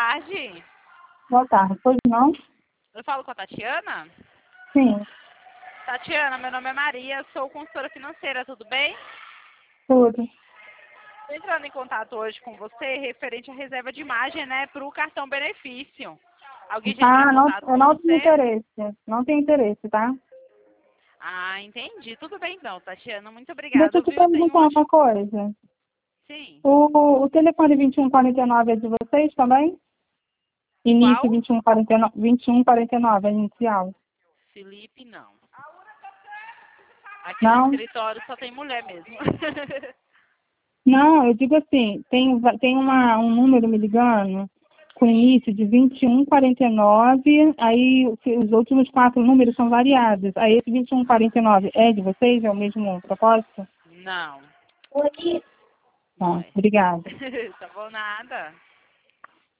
tarde. Boa tarde. Pois não? Eu falo com a Tatiana? Sim, Tatiana, meu nome é Maria, sou consultora financeira, tudo bem? tudo. Estou entrando em contato hoje com você referente à reserva de imagem, né, para o cartão benefício. Alguém já entrou em Não, contato eu com não tenho você? interesse. Não tenho interesse, tá? Ah, entendi. Tudo bem então, Tatiana. Muito Deixa obrigada, eu te viu? Tenha um perguntar ótimo... uma coisa. Sim. O telefone 2149 é de vocês também? Início Qual? 2149 é inicial. Felipe, não. Aqui no Não? escritório só tem mulher mesmo. Não, eu digo assim, tem um número me ligando com início de 2149, aí os últimos 4 números são variados. Aí esse 2149 é de vocês? É o mesmo propósito? Não, não Tá, é. obrigada. Tá bom, nada.